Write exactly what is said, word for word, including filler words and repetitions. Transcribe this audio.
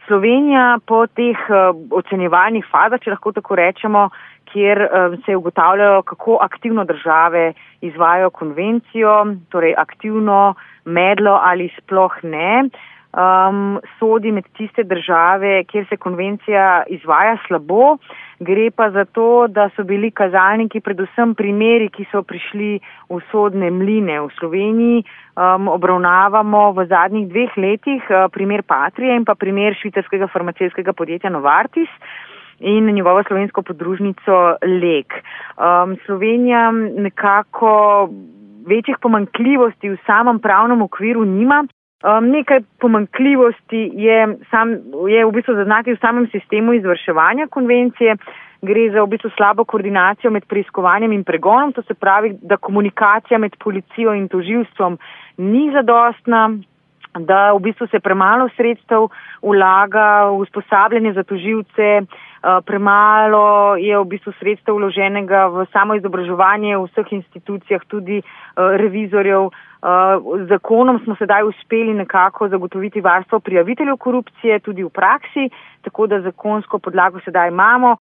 Slovenija po teh ocenjevalnih fazah, če lahko tako rečemo, kjer se ugotavljajo, kako aktivno države izvajajo konvencijo, torej aktivno, medlo ali sploh ne, um, sodi med tiste države, kjer se konvencija izvaja slabo. Gre pa za to, da so bili kazalniki predvsem primeri, ki so prišli v sodne mline. V Sloveniji um, obravnavamo v zadnjih dveh letih uh, primer Patrie in pa primer švicarskega farmacevtskega podjetja Novartis in njegovo slovensko podružnico Lek. Um, Slovenija nekako večjih pomanjkljivosti v samem pravnem okviru nima. Um, nekaj pomanjkljivosti je, sam, je v bistvu zaznati v samem sistemu izvrševanja konvencije. Gre za v bistvu slabo koordinacijo med preiskovanjem in pregonom, to se pravi, da komunikacija med policijo in tožilstvom ni zadostna, da v bistvu se premalo sredstev vlaga v usposabljanje za tožilce, premalo je v bistvu sredstev vloženega v samo izobraževanje v vseh institucijah, tudi revizorjev. Z zakonom smo sedaj uspeli nekako zagotoviti varstvo prijaviteljev korupcije tudi v praksi, tako da zakonsko podlago sedaj imamo.